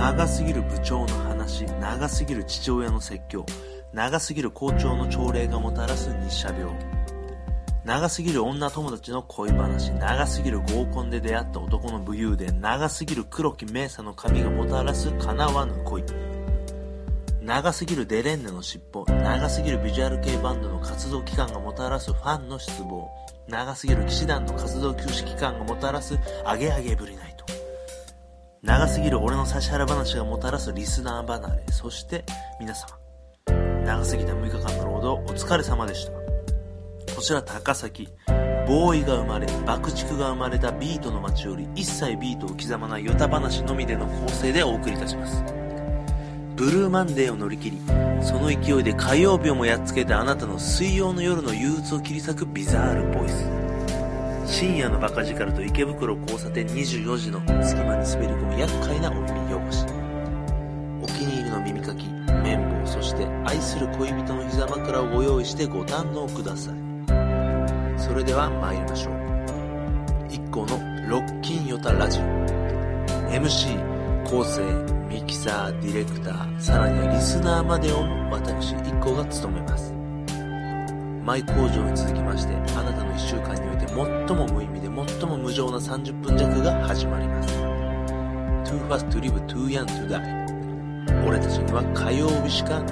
長すぎる部長の話、長すぎる父親の説教、長すぎる校長の朝礼がもたらす日射病、長すぎる女友達の恋話、長すぎる合コンで出会った男の武勇伝、長すぎる黒木メイサの髪がもたらす叶わぬ恋、長すぎるデレンネの尻尾、長すぎるビジュアル系バンドの活動期間がもたらすファンの失望、長すぎる騎士団の活動休止期間がもたらすアゲアゲブリナイト、長すぎる俺の指原話がもたらすリスナー離れ、そして皆様、長すぎた6日間の労働お疲れ様でした。こちら高崎、ボーイが生まれ爆竹が生まれたビートの街より一切ビートを刻まないヨタ話のみでの構成でお送りいたします。ブルーマンデーを乗り切り、その勢いで火曜日をもやっつけたあなたの水曜の夜の憂鬱を切り裂くビザールボイス、深夜のバカ力と池袋交差点24時の隙間に滑り込む厄介なお耳汚し、お気に入りの耳かき、綿棒、そして愛する恋人の膝枕をご用意してご堪能ください。それでは参りましょう。一行のロッキンヨタラジオ、 MC 構成、ミキサー、ディレクター、さらにはリスナーまでを私一行が務めます。舞工場に続きまして、あなたの1週間において最も無意味で最も無情な30分弱が始まります。 Too fast to live, too young to die。 俺たちには火曜日しかない。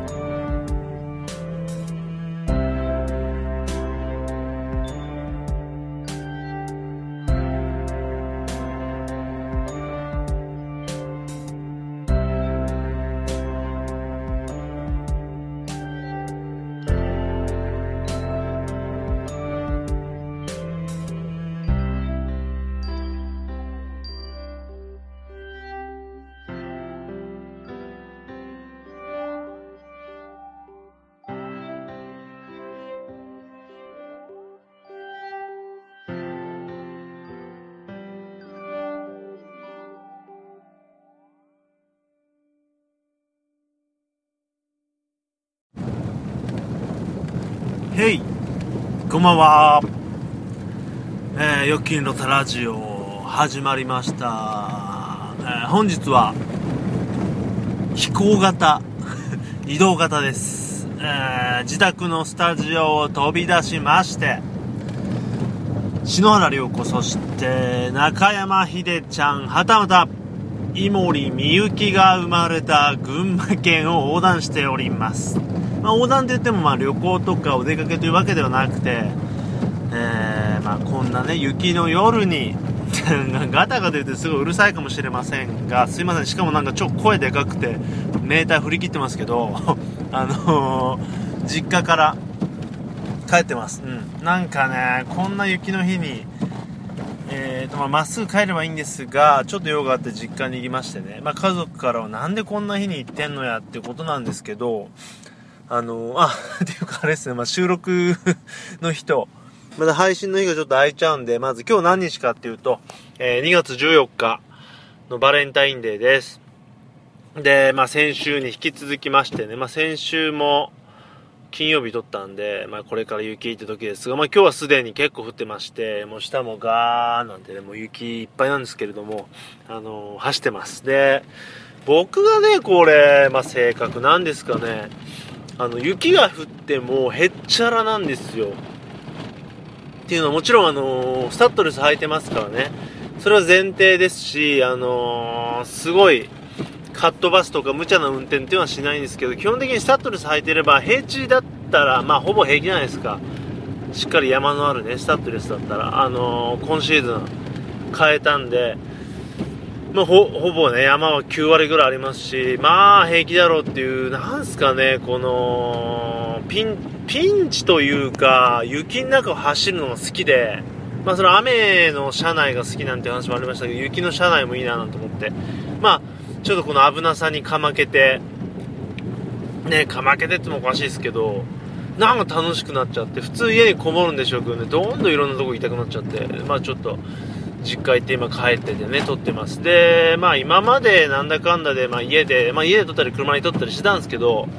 ヘイ、こんばんは。ヨッキンのタラジオ始まりました。本日は飛行型移動型です。自宅のスタジオを飛び出しまして、篠原涼子、そして中山秀ちゃん、はたまた井森美幸が生まれた群馬県を横断しております。横断といっても旅行とかお出かけというわけではなくて、こんなね雪の夜にガタガタ言ってすごいうるさいかもしれませんが、すいません。しかも超声でかくてメーター振り切ってますけど実家から帰ってます。なんかね、こんな雪の日にまっすぐ帰ればいいんですが、ちょっと用があって実家に行きましてね、家族からはなんでこんな日に行ってんのやってことなんですけど、っていうかあれですね、収録の日とまだ配信の日がちょっと空いちゃうんで、まず今日何日かっていうと、2月14日のバレンタインデーです。で、先週に引き続きましてね、先週も金曜日撮ったんで、これから雪って時ですが、今日はすでに結構降ってまして、もう下もガーなんてね、もう雪いっぱいなんですけれども、走ってます。で、僕がね、これ、性格なんですかね、雪が降ってもへっちゃらなんですよ。っていうのはもちろんスタッドレス履いてますからね、それは前提ですし、すごいカットバスとか無茶な運転っていうのはしないんですけど、基本的にスタッドレス履いてれば平地だったらほぼ平気じゃないですか。しっかり山のあるねスタッドレスだったら今シーズン変えたんで、ほぼね山は9割ぐらいありますし、平気だろうっていう、なんすかね、このピンチというか雪の中を走るのが好きで、それは雨の車内が好きなんて話もありましたけど、雪の車内もいいななんて思って、ちょっとこの危なさにかまけてね、かまけてってもおかしいですけど、なんか楽しくなっちゃって、普通家にこもるんでしょうけどね、どんどんいろんなとこ行きたくなっちゃって、ちょっと実家行って今帰っててね撮ってます。で、今までなんだかんだで、家で撮ったり車に撮ったりしてたんですけど、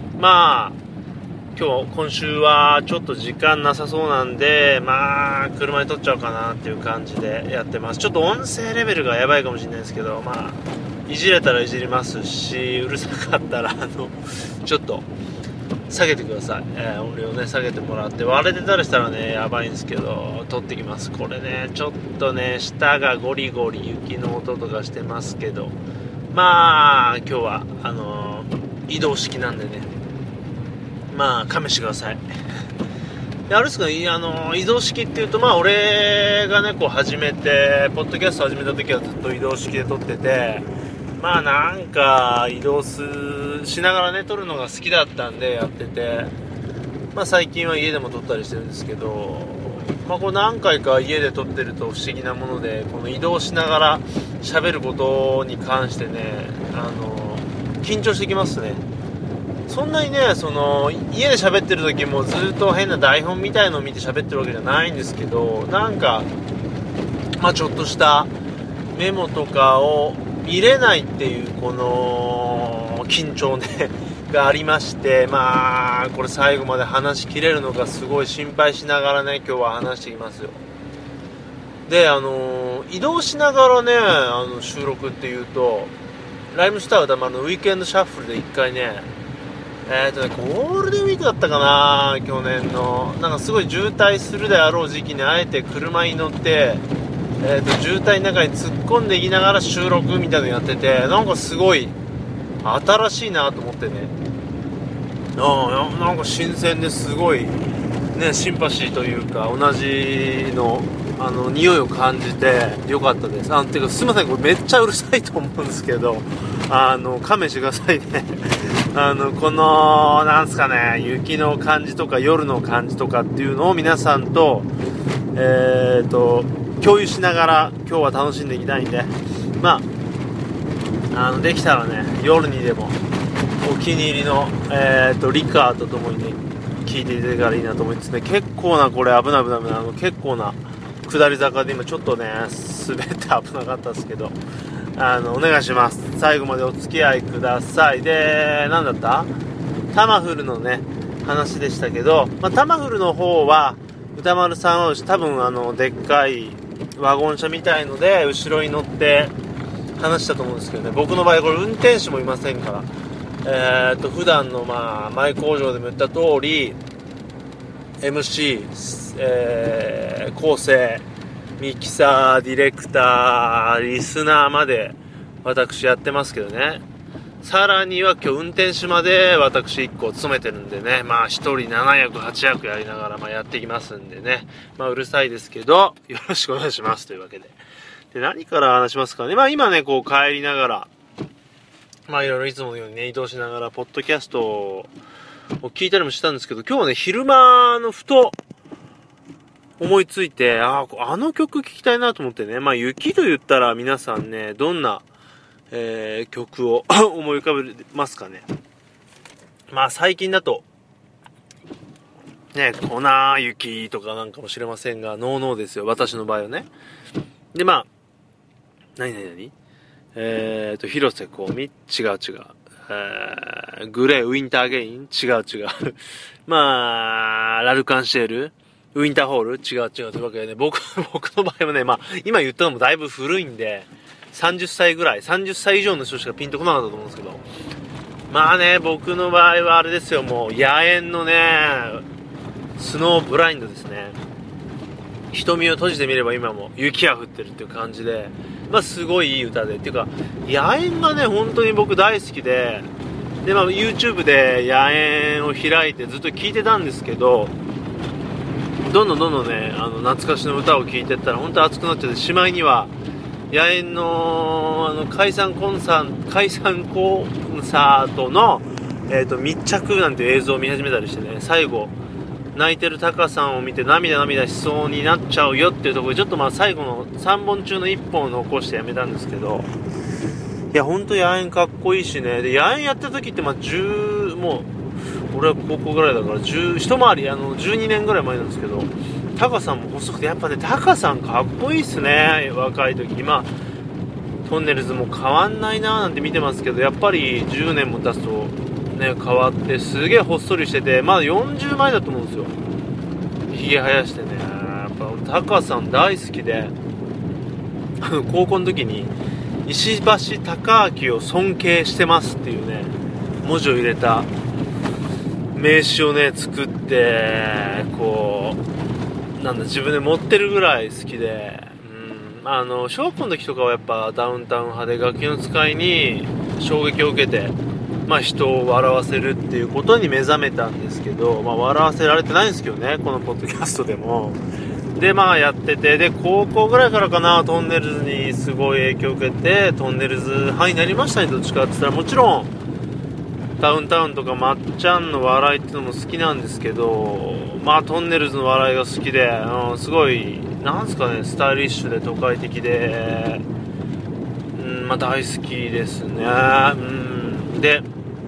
今週はちょっと時間なさそうなんで、車で撮っちゃおうかなっていう感じでやってます。ちょっと音声レベルがやばいかもしれないですけど、 いじれたらいじりますし、うるさかったらちょっと下げてください。音量ね下げてもらって、割れてたりしたらねやばいんですけど撮ってきます。これねちょっとね下がゴリゴリ雪の音とかしてますけど、まあ今日は移動式なんでね、まあ勘弁してください。であれですか、移動式っていうと、まあ俺がねこう始めてポッドキャスト始めた時はずっと移動式で撮ってて、まあなんか移動しながらね撮るのが好きだったんでやってて、まあ最近は家でも撮ったりしてるんですけど、まあこう何回か家で撮ってると不思議なもので、この移動しながら喋ることに関してね緊張してきますね。そんなにね家で喋ってる時もずっと変な台本みたいのを見て喋ってるわけじゃないんですけど、なんかまあちょっとしたメモとかを見れないっていうこの緊張ねがありまして、まあこれ最後まで話しきれるのかすごい心配しながらね今日は話していきますよ。で移動しながらね収録っていうと、ライムスター歌丸のウィークエンドシャッフルで一回ねゴールデンウィークだったかな、去年のなんかすごい渋滞するであろう時期にあえて車に乗って、渋滞の中に突っ込んでいきながら収録みたいなのやってて、なんかすごい新しいなと思ってね、なんか新鮮ですごいねシンパシーというか同じの匂いを感じてよかったです。てかすいません、これめっちゃうるさいと思うんですけど勘弁してくださいねこのなんすかね、雪の感じとか夜の感じとかっていうのを皆さんと共有しながら今日は楽しんでいきたいんで、まあできたらね夜にでもお気に入りのリカーとともにね聞いていただけたらいいなと思いつつね、結構なこれ危ない結構な下り坂で今ちょっとね滑って危なかったですけどお願いします。最後までお付き合いください。で、なんだったタマフルのね話でしたけど、タマフルの方は歌丸さんは多分でっかいワゴン車みたいので後ろに乗って話したと思うんですけどね、僕の場合これ運転手もいませんから、普段の前工場でも言った通り MC、構成、ミキサー、ディレクター、リスナーまで私やってますけどね、さらには今日運転手まで私1個務めてるんでね、1人7役8役やりながらやっていきますんでね、うるさいですけどよろしくお願いしますというわけで、何から話しますかね。今ねこう帰りながらいろいろいつものようにね移動しながらポッドキャストを聞いたりもしたんですけど、今日はね昼間のふと思いついてあの曲聴きたいなと思ってね、雪と言ったら皆さんねどんな、曲を思い浮かべますかね。最近だとね粉雪とかなんかもしれませんが、ノーノーですよ私の場合はね。で何広瀬香美違う、グレーウィンターゲイン違うラルカンシェルウィンターホール違うというわけでね、僕の場合はね今言ったのもだいぶ古いんで30歳以上の人しかピンとこなかったと思うんですけど、僕の場合はあれですよ、もう野猿のねスノーブラインドですね。瞳を閉じてみれば今も雪が降ってるっていう感じで、すごいいい歌でっていうか、野猿がね本当に僕大好きで、YouTube で野猿を開いてずっと聴いてたんですけど、どんどんね懐かしの歌を聴いてったら本当熱くなっちゃって、しまいには野猿の解散コンサートの、密着なんていう映像を見始めたりしてね、最後泣いてるタカさんを見て涙しそうになっちゃうよっていうところでちょっと最後の3本中の1本を残してやめたんですけど、いや本当野猿かっこいいしね。で野猿やった時ってもう俺は高校ぐらいだから一回り12年ぐらい前なんですけど、タカさんも細くてやっぱねタカさんかっこいいっすね。若い時にトンネルズも変わんないなーなんて見てますけど、やっぱり10年も経つとね変わってすげえほっそりしてて、40前だと思うんですよ、ひげ生やしてね。やっぱタカさん大好きで高校の時に石橋貴明を尊敬してますっていうね文字を入れた名刺をね作ってこうなんだ自分で持ってるぐらい好きで、小学校の時とかはやっぱダウンタウン派でガキの使いに衝撃を受けて、人を笑わせるっていうことに目覚めたんですけど、笑わせられてないんですけどねこのポッドキャストでも。でやってて、で高校ぐらいからかな、トンネルズにすごい影響を受けてトンネルズ派になりましたね。どっちかって言ったらもちろんダウンタウンとかまっちゃんの笑いっていうのも好きなんですけど、トンネルズの笑いが好きで、すごいなんすかね、スタイリッシュで都会的で、大好きですね。で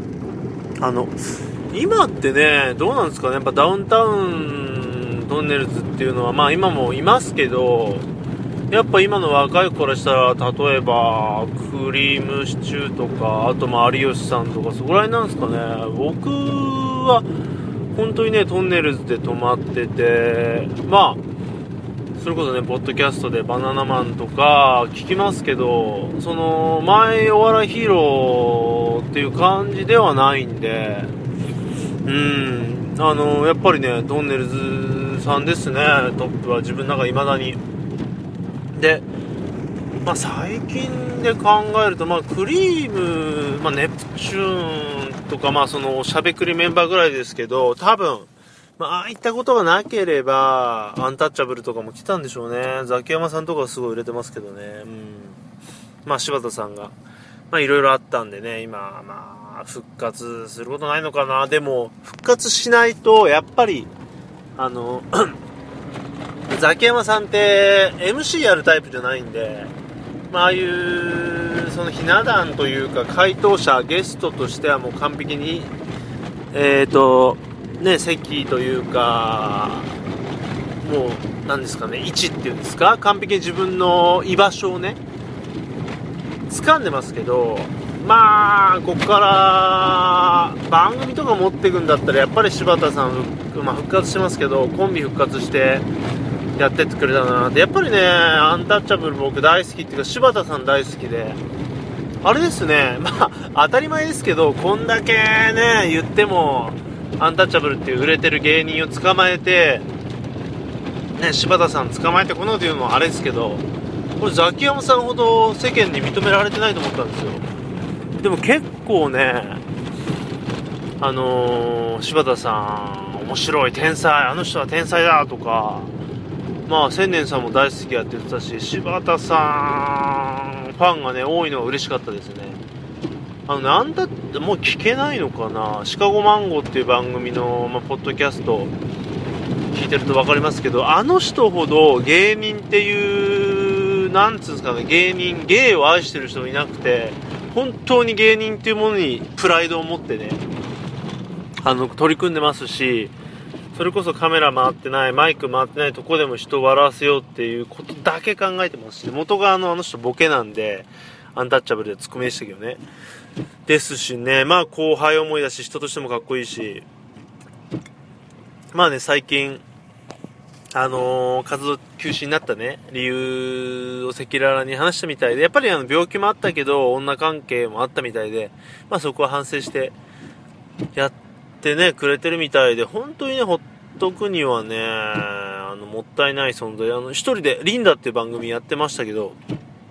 今ってねどうなんですかね、やっぱダウンタウントンネルズっていうのは今もいますけど、やっぱ今の若い子からしたら例えばクリームシチューとか、あと有吉さんとかそこら辺なんですかね。僕は本当にねトンネルズで止まってて、それこそねポッドキャストでバナナマンとか聞きますけど、その前お笑いヒーローっていう感じではないんで、やっぱりねトンネルズさんですね、トップは自分の中で未だに。で最近で考えるとクリーム、ネプチューンとかそのしゃべくりメンバーぐらいですけど、多分ああいったことがなければアンタッチャブルとかも来たんでしょうね。ザキヤマさんとかすごい売れてますけどね。柴田さんがいろいろあったんでね、今復活することないのかな。でも復活しないとやっぱりザキヤマさんって MC やるタイプじゃないんで、ああいうそのひな壇というか回答者ゲストとしてはもう完璧に席というかもう何ですかね、位置っていうんですか、完璧に自分の居場所をね掴んでますけど、ここから番組とか持っていくんだったらやっぱり柴田さん復活してますけど、コンビ復活してやってってくれたなって。やっぱりねアンタッチャブル僕大好きっていうか柴田さん大好きで、あれですね、当たり前ですけどこんだけね言ってもアンタッチャブルっていう売れてる芸人を捕まえてね、柴田さん捕まえてこのというのもあれですけど、これザキヤマさんほど世間に認められてないと思ったんですよ。でも結構ね柴田さん面白い、天才、あの人は天才だとか、千年さんも大好きやって言ってたし、柴田さんファンがね多いのが嬉しかったですね。なんだってもう聞けないのかな、シカゴマンゴーっていう番組の、ポッドキャスト聞いてると分かりますけど、あの人ほど芸人っていうなんつうんですかね、芸を愛してる人いなくて、本当に芸人っていうものにプライドを持ってね取り組んでますし、それこそカメラ回ってない、マイク回ってないとこでも人を笑わせようっていうことだけ考えてますし、元があの人ボケなんでアンタッチャブルでツッコミでしたけどね、ですしね、後輩思いだし人としてもかっこいいし、最近活動休止になったね理由を赤裸々に話したみたいで、やっぱり病気もあったけど女関係もあったみたいで、そこは反省してやってねくれてるみたいで、本当にねほっとくにはねもったいない存在。一人でリンダっていう番組やってましたけど、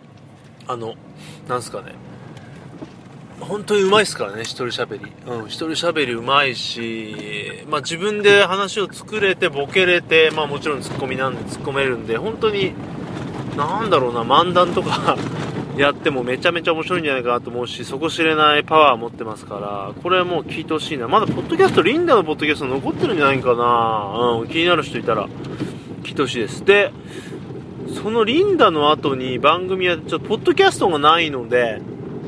なんすかね、本当にうまいですからね、一人喋り。一人喋りうまいし、自分で話を作れてボケれて、もちろんツッコミなんで突っ込めるんで、本当に漫談とかやってもめちゃめちゃ面白いんじゃないかなと思うし、底知れないパワー持ってますから、これはもう聞いてほしいな。まだポッドキャスト、リンダのポッドキャスト残ってるんじゃないかな。気になる人いたら聞いてほしいです。で、そのリンダの後に番組はちょっとポッドキャストがないので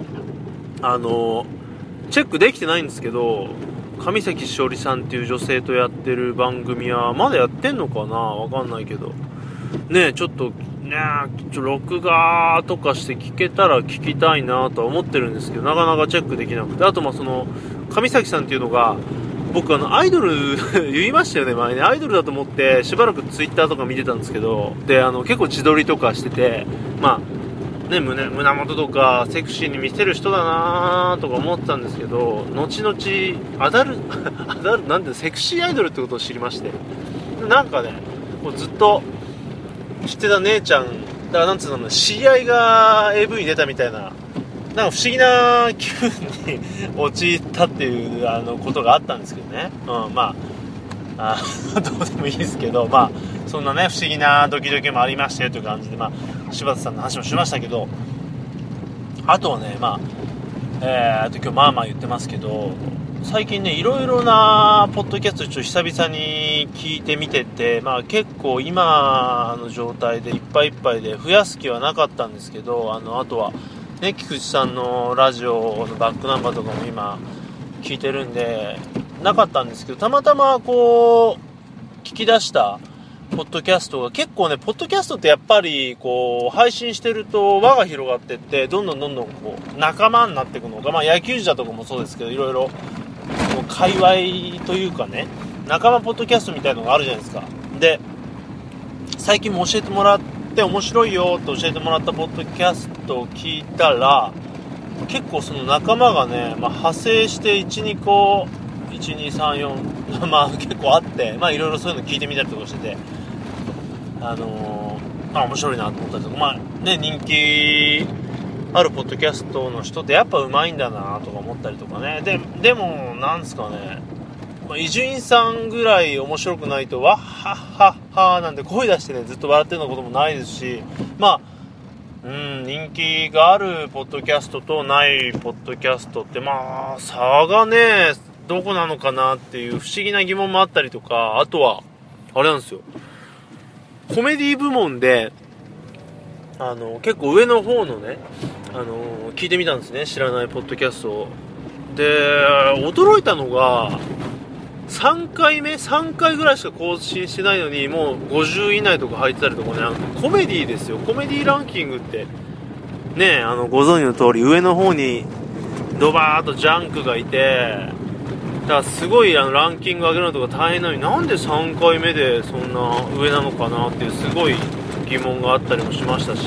チェックできてないんですけど、上崎しおりさんっていう女性とやってる番組はまだやってんのかな、わかんないけどね、ちょっと録画とかして聞けたら聞きたいなとは思ってるんですけど、なかなかチェックできなくて。あとその上崎さんっていうのが、僕アイドル言いましたよね前ね、アイドルだと思ってしばらくツイッターとか見てたんですけど、で結構自撮りとかしてて、 ね、胸元とかセクシーに見せる人だなとか思ってたんですけど、後々アダルなんでセクシーアイドルってことを知りまして、なんかね、もうずっと知ってた姉ちゃんだから、なんつうの、知り合いが AV に出たみたいな、なんか不思議な気分に陥ったっていうことがあったんですけどね。まあどうでもいいですけど、まあそんなね不思議なドキドキもありましたよという感じで、まあ柴田さんの話もしましたけど、あとはね、今まあ言ってますけど、最近ねいろいろなポッドキャストちょっと久々に聞いてみてて、まあ結構今の状態でいっぱいいっぱいで増やす気はなかったんですけど、あとはね、菊池さんのラジオのバックナンバーとかも今聞いてるんでなかったんですけど、たまたまこう聞き出したポッドキャストが結構ね、ポッドキャストってやっぱりこう配信してると輪が広がってってどんどんこう仲間になっていくのが、まあ野球児だとかもそうですけど、いろいろ界隈というかね、仲間ポッドキャストみたいのがあるじゃないですか。で、最近も教えてもらって面白いよと教えてもらったポッドキャストを聞いたら、結構その仲間がね、派生して1、2個1、2、3、4まあ結構あって、まあいろいろそういうの聞いてみたりとかしてて、面白いなと思ったりとか、まあね、人気あるポッドキャストの人ってやっぱ上手いんだなとか思ったりとかね。でもなんですかね、伊集院さんぐらい面白くないとわっはっはっはなんて声出してねずっと笑ってるようなこともないですし、まあ人気があるポッドキャストとないポッドキャストってまあ差がねどこなのかなっていう不思議な疑問もあったりとか、あとはあれなんですよ、コメディ部門で結構上の方のね聞いてみたんですね、知らないポッドキャストを。で、驚いたのが3回ぐらいしか更新してないのにもう50位以内とか入ってたりとかね、コメディですよ、コメディランキングってね、ご存知の通り上の方にドバーッとジャンクがいて、だからすごいランキング上げるのとか大変なのに、なんで3回目でそんな上なのかなっていうすごい疑問があったりもしましたし、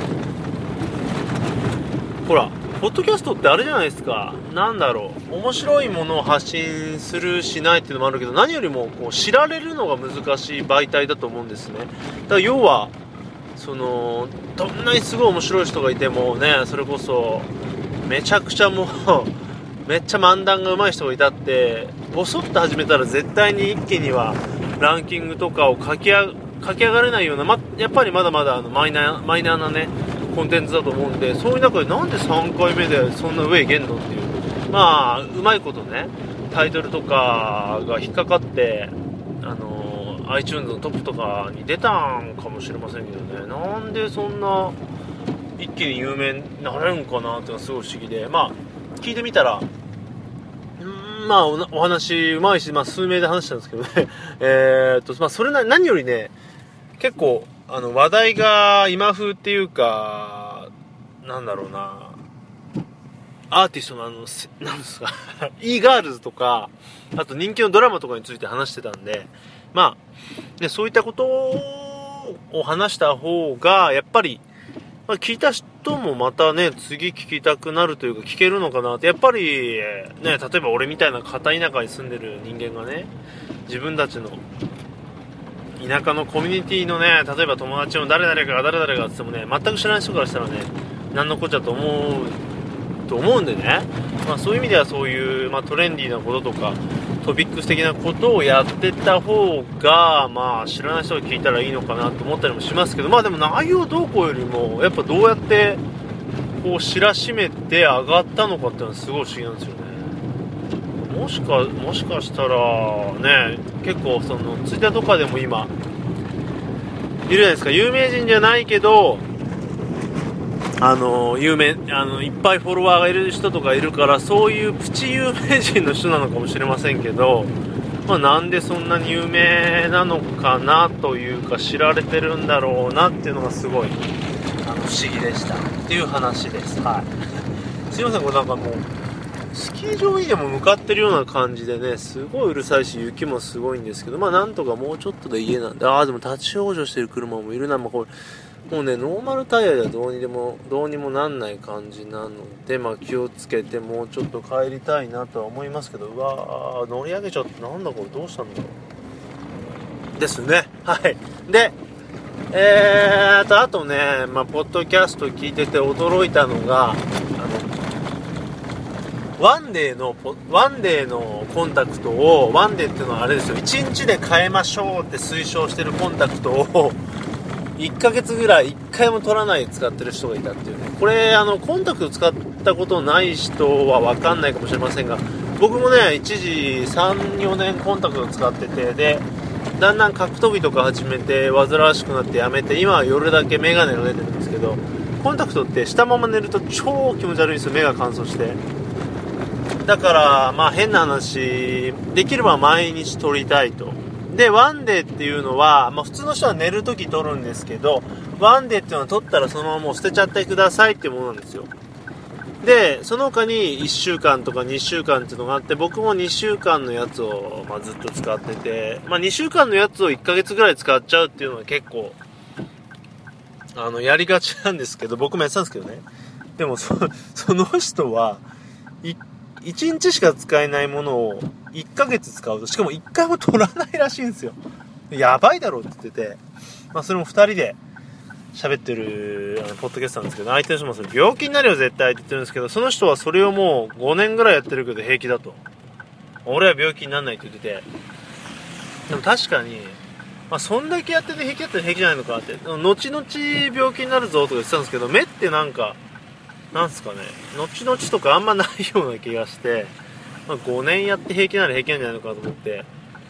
ほらポッドキャストってあれじゃないですか、なんだろう、面白いものを発信するしないっていうのもあるけど、何よりもこう知られるのが難しい媒体だと思うんですね。だから要はそのどんなにすごい面白い人がいてもね、それこそめちゃくちゃもうめっちゃ漫談が上手い人がいたってボソッと始めたら絶対に一気にはランキングとかを駆け上がれないような、やっぱりまだまだマイナーなねコンテンツだと思うんで、そういう中でなんで3回目でそんな上いけんのっていう、まあうまいことねタイトルとかが引っかかってiTunes のトップとかに出たんかもしれませんけどね、なんでそんな一気に有名になれるんかなっていうのはすごい不思議で、まあ聞いてみたらまあお話うまいし、数名で話したんですけどねそれ何よりね、結構話題が今風っていうか、なんだろうな、アーティストのなんですかe ガールズとか、あと人気のドラマとかについて話してたんで、まあ、ね、そういったことを話した方がやっぱり、聞いた人もまたね次聞きたくなるというか聞けるのかなって。やっぱりね、例えば俺みたいな片田舎に住んでる人間がね、自分たちの田舎のコミュニティのね、例えば友達の誰々がって言ってもね、全く知らない人からしたらね何のこっちゃと思うんでね、そういう意味ではそういう、トレンディーなこととかトピックス的なことをやってた方が知らない人が聞いたらいいのかなと思ったりもしますけど、でも内容どうこうよりもやっぱどうやってこう知らしめて上がったのかっていうのはすごい不思議なんですよね。もしかしたらね、結構そのツイッターとかでも今いるじゃないですか、有名人じゃないけどいっぱいフォロワーがいる人とかいるから、そういうプチ有名人の人なのかもしれませんけど、なんでそんなに有名なのかなというか知られてるんだろうなっていうのがすごい不思議でしたっていう話です。はい。すいません、これなんかもうスキー場にでも向かってるような感じでね、すごいうるさいし雪もすごいんですけど、なんとかもうちょっとで家なんで、でも立ち往生してる車もいるな、これもうねノーマルタイヤではどうにもなんない感じなので、気をつけてもうちょっと帰りたいなとは思いますけど、うわー乗り上げちゃって、なんだこれどうしたんだろうですね。はい。であとね、ポッドキャスト聞いてて驚いたのが、ワンデーのコンタクトを、ワンデーっていうのはあれですよ、1日で変えましょうって推奨してるコンタクトを1ヶ月ぐらい1回も取らないで使ってる人がいたっていうね。これコンタクト使ったことない人は分かんないかもしれませんが、僕もね一時 3,4 年コンタクト使ってて、でだんだん格闘技とか始めて煩わしくなってやめて、今は夜だけメガネが出てるんですけど、コンタクトってしたまま寝ると超気持ち悪いんですよ、目が乾燥して。だから変な話、できれば毎日撮りたいと。でワンデーっていうのは、普通の人は寝るとき撮るんですけど、ワンデーっていうのは撮ったらそのままもう捨てちゃってくださいっていうものなんですよ。でその他に1週間とか2週間っていうのがあって、僕も2週間のやつを、ずっと使ってて、2週間のやつを1ヶ月ぐらい使っちゃうっていうのは結構やりがちなんですけど、僕もやってたんですけどね。でもその人は1日しか使えないものを1ヶ月使うと、しかも1回も取らないらしいんですよ。やばいだろって言ってて、それも2人で喋ってるポッドキャストなんですけど、相手の人もそれ病気になるよ絶対って言ってるんですけど、その人はそれをもう5年ぐらいやってるけど平気だと。俺は病気にならないって言ってて、でも確かに、そんだけやってて平気だったら平気じゃないのかって、後々病気になるぞとか言ってたんですけど、目ってなんすかね、後々とかあんまないような気がして、5年やって平気なら平気なんじゃないのかなと思って、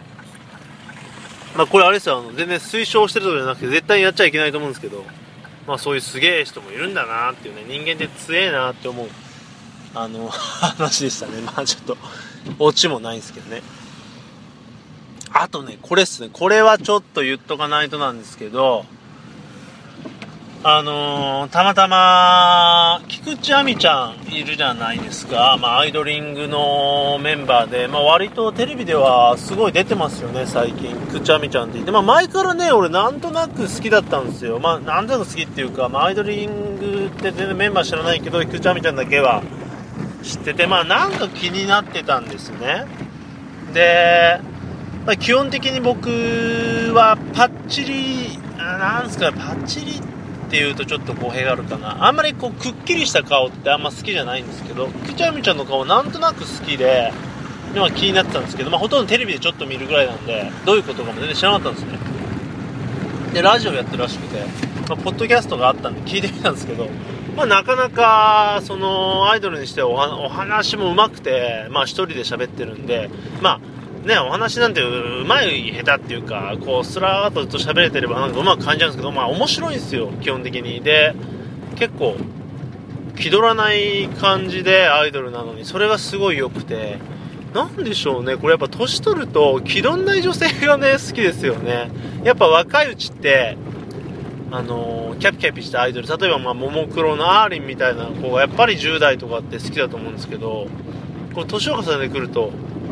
これあれですよ、全然推奨してるとかじゃなくて絶対やっちゃいけないと思うんですけど、そういうすげえ人もいるんだなっていうね、人間って強えなって思う話でしたね。ちょっとオチもないんですけどね。あとね、これっすね、これはちょっと言っとかないとなんですけど、たまたま菊池亜美ちゃんいるじゃないですか。アイドリングのメンバーで、割とテレビではすごい出てますよね最近。菊池亜美ちゃんって言って、前からね俺なんとなく好きだったんですよ。なんとなく好きっていうか、アイドリングって全然メンバー知らないけど、菊池亜美ちゃんだけは知ってて、なんか気になってたんですね。で、基本的に僕はパッチリパッチリっていうとちょっと語弊があるかな。あんまりくっきりした顔ってあんま好きじゃないんですけど、菊池亜美ちゃんの顔なんとなく好きで、気になってたんですけど、ほとんどテレビでちょっと見るぐらいなんで、どういうことかも全然知らなかったんですね。でラジオやってるらしくて、ポッドキャストがあったんで聞いてみたんですけど、なかなかそのアイドルにしてお話も上手くて、一人で喋ってるんで、お話なんてうまい下手っていうか、スラーっとずっと喋れてればなんかうまく感じるんですけど、面白いんですよ基本的に。で結構気取らない感じでアイドルなのに、それがすごい良くて、なんでしょうね、これやっぱ年取ると気取んない女性がね好きですよね。やっぱ若いうちってキャピキャピしたアイドル、例えばももクロのアーリンみたいな子がやっぱり10代とかって好きだと思うんですけど、年を重ねてくると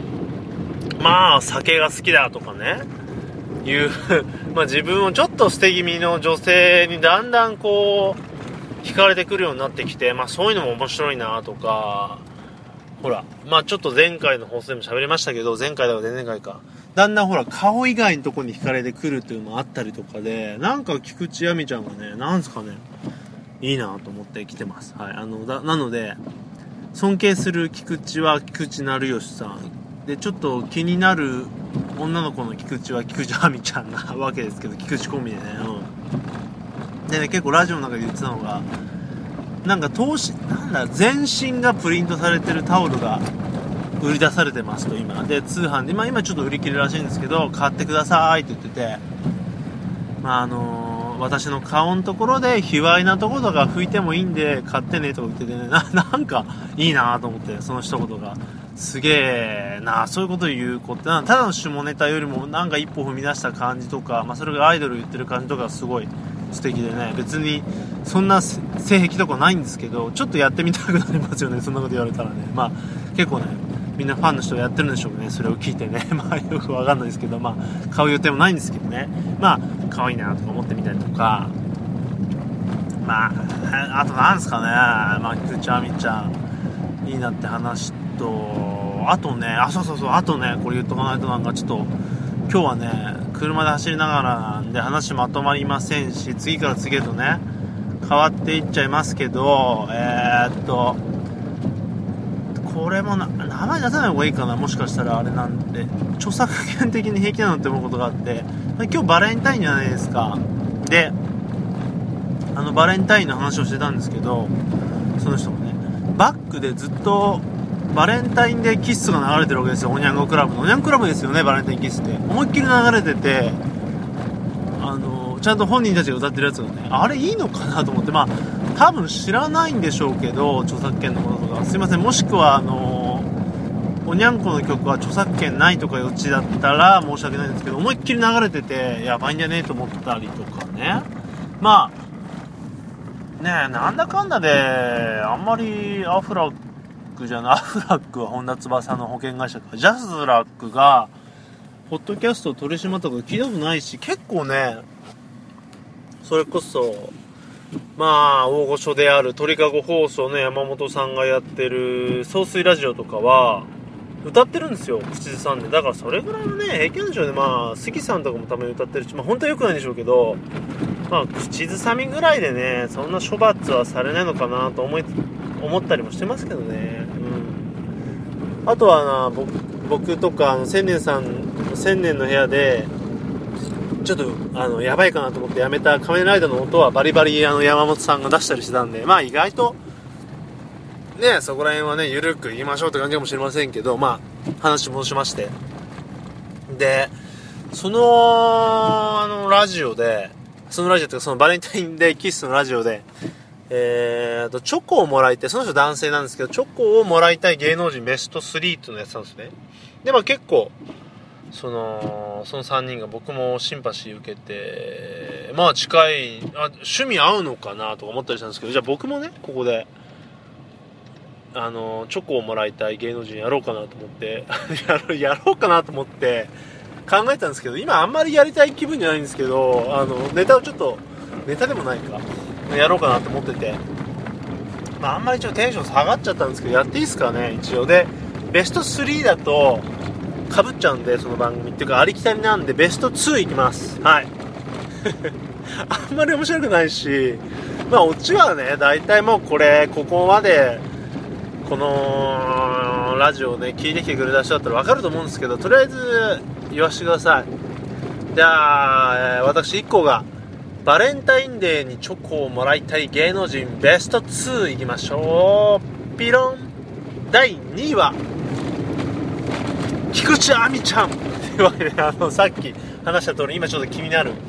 酒が好きだとかねいう自分をちょっと捨て気味の女性にだんだん惹かれてくるようになってきて、そういうのも面白いなとか、ほらちょっと前回の放送でも喋りましたけど、前回だか前々回か、だんだん顔以外のとこに惹かれてくるっていうのもあったりとかで、なんか菊池亜美ちゃんがね、なんすかね、いいなと思って来てます。はい、なので尊敬する菊池は菊池成吉さんで、ちょっと気になる女の子の菊池は菊池亜美ちゃんなわけですけど、菊池コンビでね、でね、結構ラジオの中で言ってたのが、全身がプリントされてるタオルが売り出されてますと、今で通販で今ちょっと売り切れらしいんですけど、買ってくださいって言ってて、私の顔のところで卑猥なところとか拭いてもいいんで買ってねとか言っててね、なんかいいなと思って、その一言がすげえな。そういうことを言う子ってただの下ネタよりもなんか一歩踏み出した感じとか、それがアイドル言ってる感じとかすごい素敵でね、別にそんな性癖とかないんですけど、ちょっとやってみたくなりますよね、そんなこと言われたらね。結構ね、みんなファンの人がやってるんでしょうね、それを聞いてね。よくわかんないですけど、買う予定もないんですけどね、可愛いなとか思ってみたりとか、 あとなんですかね、菊池亜美ちゃんいいなって話と、あとね、あとね、これ言っとかないとなんかちょっと今日はね車で走りながらなんで話まとまりませんし、次から次へとね変わっていっちゃいますけど、これも名前出さない方がいいかな、もしかしたらあれなんで著作権的に平気なのって思うことがあって、今日バレンタインじゃないですか。でバレンタインの話をしてたんですけど、その人もねバックでずっとバレンタインデーキッスが流れてるわけですよ。おにゃんこクラブのおにゃんクラブですよね、バレンタインキッスって思いっきり流れてて、ちゃんと本人たちが歌ってるやつがね、あれいいのかなと思って、多分知らないんでしょうけど、著作権のこととかすいません、もしくはおにゃんこの曲は著作権ないとかいうオチだったら申し訳ないんですけど、思いっきり流れててやばいんじゃねえと思ったりとかね。なんだかんだであんまりアフラックは本田翼の保険会社か、ジャスラックがポッドキャストを取り締まったこと聞いたことないし、結構ねそれこそ大御所である鳥かご放送の山本さんがやってる総水ラジオとかは歌ってるんですよ、口ずさんで。だからそれぐらいのね平気なんでしょうね。関さんとかもたまに歌ってるし、本当は良くないんでしょうけど、口ずさみぐらいでねそんな処罰はされないのかなと思ったりもしてますけどね。あとは僕とか千年の部屋でちょっとやばいかなと思ってやめた仮面ライダーの音はバリバリ山本さんが出したりしてたんで、意外とねそこら辺はねゆるく言いましょうって感じかもしれませんけど、話戻しまして、でそのラジオっていうかそのバレンタインデーキッスのラジオでチョコをもらいたい、その人男性なんですけどチョコをもらいたい芸能人ベスト3っていうのをやってたんですね。で結構その3人が僕もシンパシー受けて、近い趣味合うのかなとか思ったりしたんですけど、じゃあ僕もねここでチョコをもらいたい芸能人やろうかなと思ってやろうかなと思って考えたんですけど、今あんまりやりたい気分じゃないんですけど、ネタでもないかやろうかなと思ってて、あんまりちょっとテンション下がっちゃったんですけど、やっていいですかね一応。でベスト3だとかぶっちゃうんで、その番組っていうかありきたりなんでベスト2いきます。はいあんまり面白くないし、オチはね大体もうここまでこのラジオをね聞いてきてくれた人だったら分かると思うんですけど、とりあえず言わせてください。じゃあ、私1個がバレンタインデーにチョコをもらいたい芸能人ベスト2いきましょう。ピロン。第2位は菊池亜美ちゃんというわけで、さっき話した通り今ちょっと気になる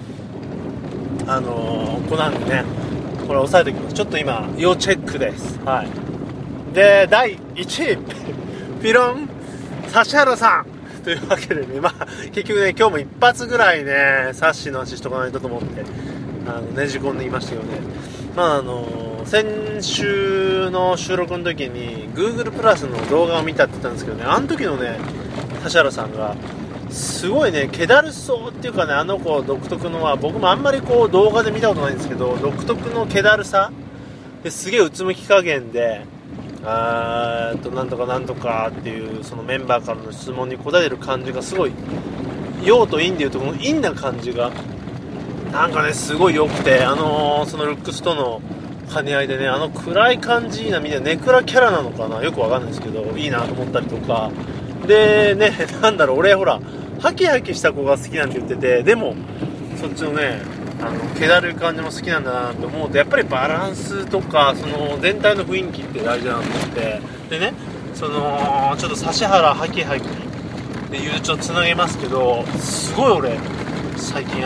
子なんでね、これ押さえておきます。ちょっと今要チェックです。はい。で第1位ピロン指原さんというわけでね、結局ね今日も一発ぐらいねサッシーの話しとかないとと思ってねじ込んでいましたけどね、先週の収録の時に Google プラスの動画を見たって言ったんですけどね、あの時のね指原さんがすごいね気だるそうっていうかね、あの子独特の僕もあんまり動画で見たことないんですけど、独特の気だるさですげえうつむき加減でなんとかなんとかっていうそのメンバーからの質問に答える感じがすごい陽と陰でいうとこの陰な感じがなんかねすごい良くて、そのルックスとの兼ね合いでね、暗い感じいいな、みたいなネクラキャラなのかなよくわかんないですけどいいなと思ったりとかでね、俺ほらハキハキした子が好きなんて言ってて、でもそっちのね気だるい感じも好きなんだなと思うと、やっぱりバランスとかその全体の雰囲気って大事だなと思って、でねちょっと指原ハキハキでいうちょっとつなげますけど、すごい俺最近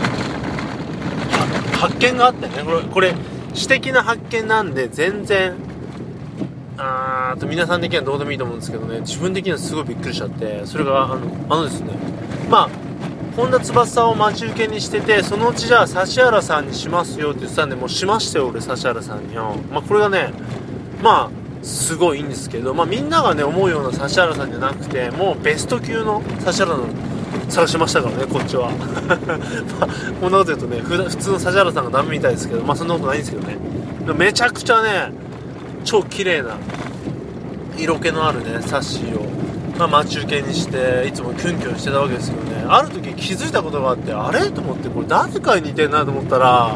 発見があってね、これ私的な発見なんで全然皆さん的にはどうでもいいと思うんですけどね、自分的にはすごいびっくりしちゃって、それがですね、本田翼を待ち受けにしてて、そのうちじゃあ指原さんにしますよって言ってたんで、もうしましたよ俺指原さんによ。これがねすごいいいんですけど、みんながね思うような指原さんじゃなくて、もうベスト級の指原探しましたからね、こっちは。まあ、こんなこと言うとね、普通の指原さんがダメみたいですけど、まあそんなことないんですけどね。めちゃくちゃね、超綺麗な色気のあるねサッシーを、まあ、待ち受けにしていつもキュンキュンしてたわけですよね。ある時気づいたことがあって、あれと思って、これ誰かに似てんなと思ったら、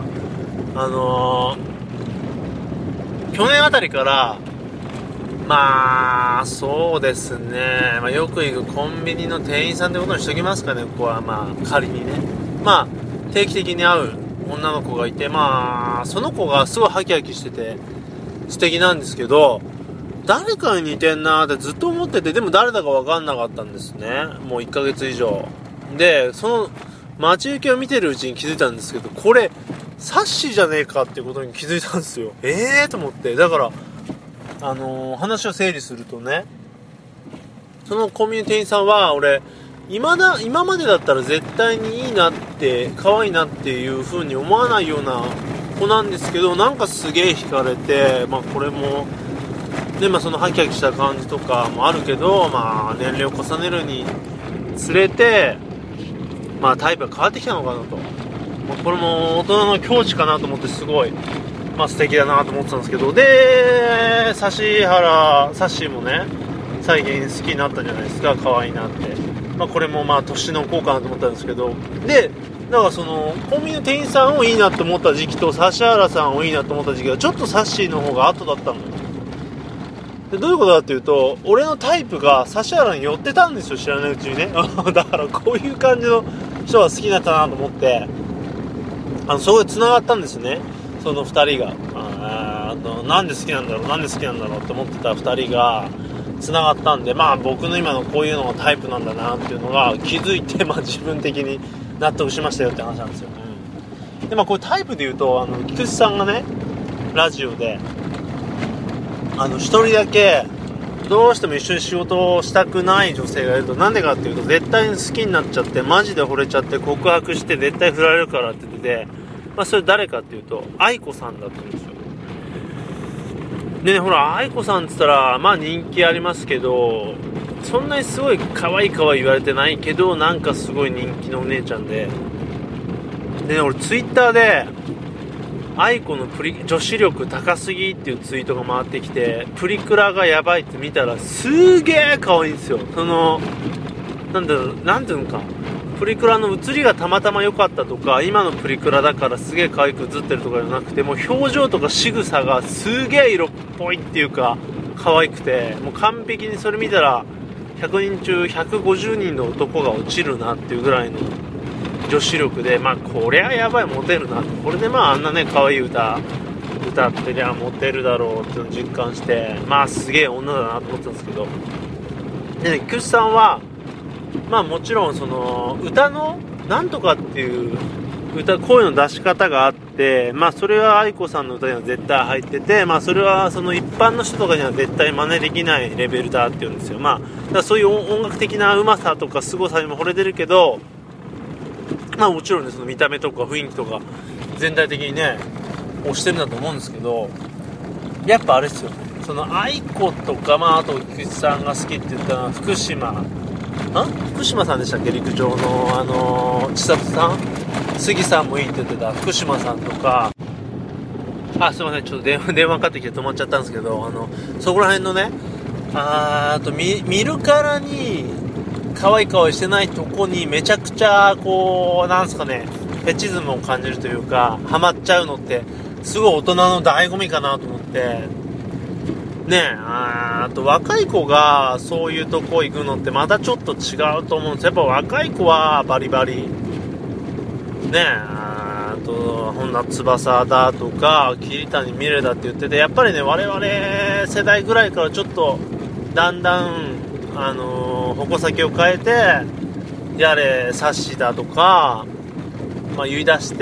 去年あたりからまあそうですね、まあ、よく行くコンビニの店員さんってことにしときますかね。ここはまあ仮にね、まあ定期的に会う女の子がいて、まあその子がすごいハキハキしてて素敵なんですけど、誰かに似てんなーってずっと思ってて、でも誰だか分かんなかったんですね。もう1ヶ月以上で、その待ち受けを見てるうちに気づいたんですけど、これサッシーじゃねえかっていうことに気づいたんですよ。と思って。だから話を整理するとね、そのコンビニ店員さんは、俺今までだったら絶対にいいなって可愛いなっていう風に思わないような子なんですけど、なんかすげえ惹かれて、まあこれもで、まあそのハキハキした感じとかもあるけど、まあ年齢を重ねるにつれて、まあタイプが変わってきたのかなと、まあ、これも大人の境地かなと思って、すごいまあ素敵だなと思ってたんですけど、でサッシーもね最近好きになったじゃないですか、可愛いなって。まあこれもまあ年の子かなと思ったんですけど、でだからそのコンビニの店員さんをいいなと思った時期と指原さんをいいなと思った時期はちょっとサッシーの方が後だったのよ。でどういうことかっていうと、俺のタイプが指原に寄ってたんですよ、知らないうちにね。だからこういう感じの人が好きになったなと思って、そこで繋がったんですね、その2人が。なんで好きなんだろうって思ってた2人が繋がったんで、まあ僕の今のこういうのがタイプなんだなっていうのが気づいて、まあ自分的に納得しましたよって話なんですよ。でまあこれタイプで言うと、菊池さんがねラジオで一人だけどうしても一緒に仕事をしたくない女性がいると、なんでかっていうと、絶対に好きになっちゃってマジで惚れちゃって告白して絶対振られるからって言ってて、まあそれ誰かっていうと愛子さんだったんですよ。でね、ほら愛子さんって言ったらまあ人気ありますけど、そんなにすごい可愛い言われてないけど、なんかすごい人気のお姉ちゃんで、でね、俺ツイッターで愛子の女子力高すぎっていうツイートが回ってきて、プリクラがやばいって見たらすげえ可愛いんですよ。なんていうのか、プリクラの写りがたまたま良かったとか、今のプリクラだからすげえ可愛く写ってるとかじゃなくて、もう表情とか仕草がすげえ色っぽいっていうか可愛くて、もう完璧にそれ見たら100人中150人の男が落ちるなっていうぐらいの女子力で、まあこりゃやばい、モテるな、これでまああんなね可愛い歌ってりゃモテるだろうっていうのを実感して、まあすげえ女だなと思ってたんですけど、でね、菊池さんはまあもちろんその歌のなんとかっていう声の出し方があって、まあそれは愛子さんの歌には絶対入ってて、まあそれはその一般の人とかには絶対真似できないレベルだっていうんですよ。まあだからそういう音楽的なうまさとか凄さにも惚れてるけど、まあもちろんね、その見た目とか雰囲気とか全体的にね推してるんだと思うんですけど、やっぱあれですよね、その愛子とか、まああと菊池さんが好きって言ったのは福島さんでしたっけ、陸上の千里さん、杉さんもいいって言ってた福島さんとか、すいません、ちょっと電話かかってきて止まっちゃったんですけど、そこら辺のね、あと見るからに可愛い顔してないとこにめちゃくちゃこうなんすかね、フェチズムを感じるというか、ハマっちゃうのってすごい大人の醍醐味かなと思ってね。あと若い子がそういうとこ行くのってまたちょっと違うと思うんですよ。やっぱ若い子はバリバリね、あと本田翼だとか桐谷美玲だって言ってて、やっぱりね我々世代ぐらいからちょっとだんだん矛先を変えて、やれサッシだとか、まあ、言い出して、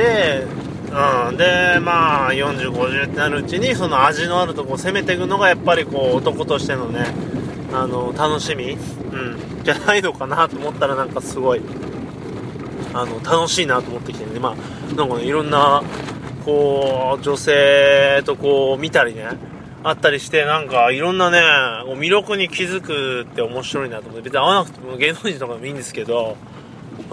でまあ40、50ってなるうちにその味のあるとこを攻めていくのがやっぱりこう男としてのね楽しみ、じゃないのかなと思ったら、なんかすごい楽しいなと思ってきてね。まあなんかね、いろんなこう女性とこう見たりねあったりして、なんかいろんなね魅力に気づくって面白いなと思って、別に会わなくても芸能人とかでもいいんですけど、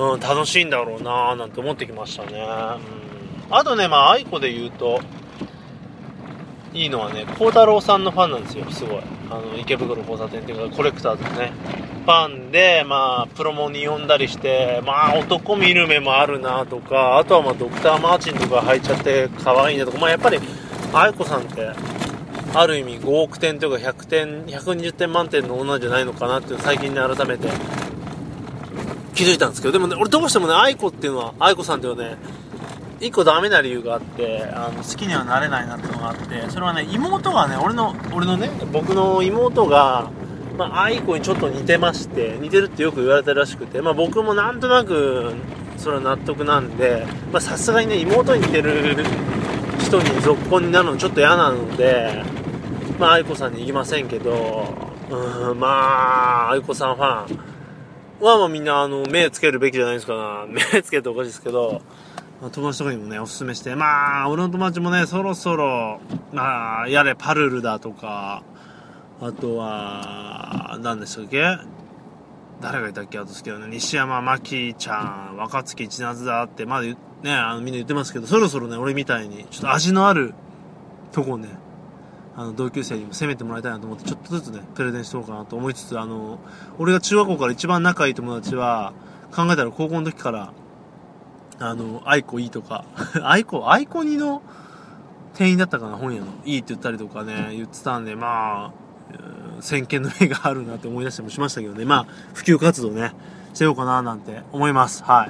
楽しいんだろうななんて思ってきましたね。あとね、愛子で言うといいのはね、孝太郎さんのファンなんですよ。すごい池袋交差点っていうかコレクターズのねファンで、プロモに呼んだりして、男見る目もあるなとか、あとはドクターマーチンとか履いちゃって可愛いなとか、やっぱり愛子さんってある意味5億点というか100点120点満点の女じゃないのかなっていう最近ね改めて気づいたんですけど、でもね、俺どうしてもね愛子さんっていうのはね一個ダメな理由があって、好きにはなれないなっていうのがあって、それはね、妹がね、僕の妹が愛子にちょっと似てまして、似てるってよく言われたらしくて、僕もなんとなくそれは納得なんで、さすがにね、妹に似てる人に続婚になるのちょっと嫌なので、愛子さんに行きませんけど、愛子さんファンはみんな目つけるべきじゃないですかな。目つけておかしいですけど、友達とかにもねおすすめして、俺の友達もねそろそろやれパルルだとか、あとは何でしたっけ、誰がいたっけ、あと好きなね西山真紀ちゃん、若槻千夏だってまだねみんな言ってますけど、そろそろね俺みたいにちょっと味のあるとこをね同級生にも攻めてもらいたいなと思って、ちょっとずつねプレゼンしようかなと思いつつ、俺が中学校から一番仲いい友達は考えたら高校の時から愛子いいとか愛子2の店員だったかな、本屋のいいって言ったりとかね言ってたんで、先見の目があるなって思い出したりもしましたけどね、普及活動ねしてようかななんて思います。はい。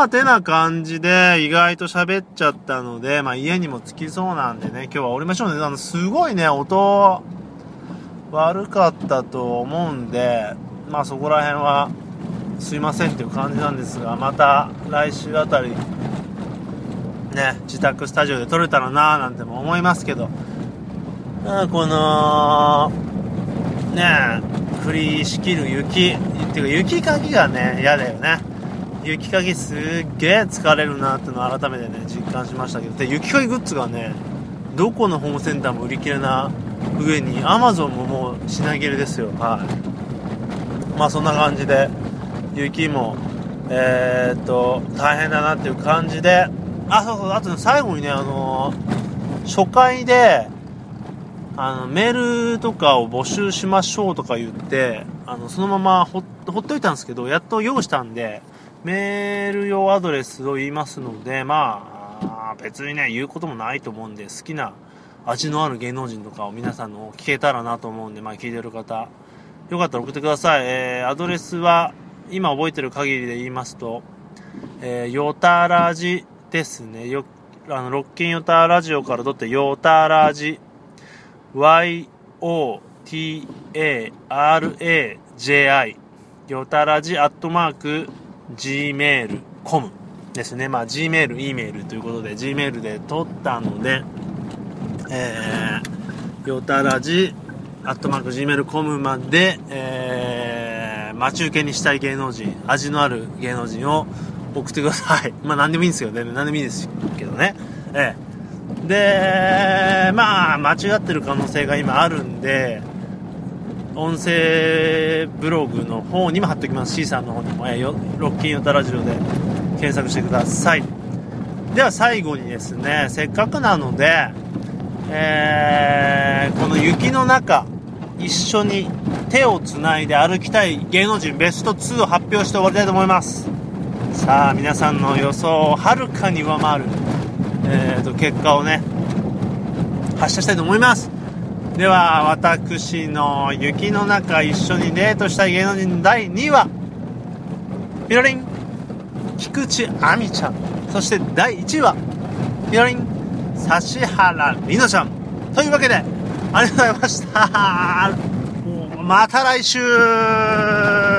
てな感じで意外と喋っちゃったので、家にも着きそうなんでね、今日は降りましょうね。すごいね音悪かったと思うんで、そこら辺はすいませんっていう感じなんですが、また来週あたりね自宅スタジオで撮れたらなーなんても思いますけど、このね降りしきる雪っていうか雪かきがね嫌だよね。雪かきすっげえ疲れるなってのを改めてね実感しましたけど、で雪かきグッズがねどこのホームセンターも売り切れな上に Amazon ももう品切れですよ。はい。そんな感じで雪も大変だなっていう感じで、あと最後にね初回でメールとかを募集しましょうとか言ってそのままほっといたんですけど、やっと用意したんでメール用アドレスを言いますので、別にね言うこともないと思うんで、好きな味のある芸能人とかを皆さんの聞けたらなと思うんで、聞いてる方よかったら送ってください。アドレスは今覚えてる限りで言いますと、よたらじですね。ロッキンよたラジオから取ってよたらじ YOTARAJI よたらじ@gmail.com ですね。Gmail、E メールということで Gmail で取ったので、よたらじ@gmail.com まで、待ち受けにしたい芸能人、味のある芸能人を送ってください。何でもいいんですよね。何でもいいですけどね。で、間違ってる可能性が今あるんで、音声ブログの方にも貼っておきます。C さんの方にも、ロッキンヨタラジオで検索してください。では最後にですね、せっかくなので、この雪の中一緒に手をつないで歩きたい芸能人ベスト2を発表して終わりたいと思います。さあ皆さんの予想をはるかに上回る、結果をね発射したいと思います。では私の雪の中一緒にデートしたい芸能人第2位はピロリン菊池亜美ちゃん、そして第1位はピロリン指原莉乃ちゃんというわけでありがとうございました。また来週。